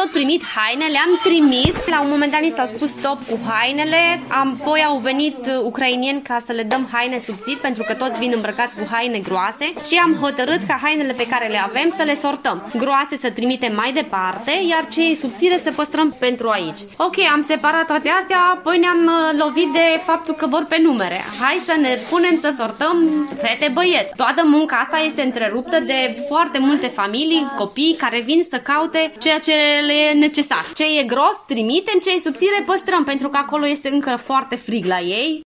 tot primit haine, le-am trimis. La un moment dat ni s-a spus stop cu hainele, apoi au venit ucrainieni ca să le dăm haine subțiri, pentru că toți vin îmbrăcați cu haine groase și am hotărât ca hainele pe care le avem să le sortăm. Groase să trimitem mai departe, iar cei subțire să păstrăm pentru aici. Ok, am separat toate astea, apoi ne-am lovit de faptul că vor pe numere. Hai să ne punem să sortăm fete, băieți. Toată munca asta este întreruptă de foarte multe familii, copii care vin să caute ceea ce le e necesar. Ce e gros, trimitem, ce e subțire, păstrăm, pentru că acolo este încă foarte frig la ei.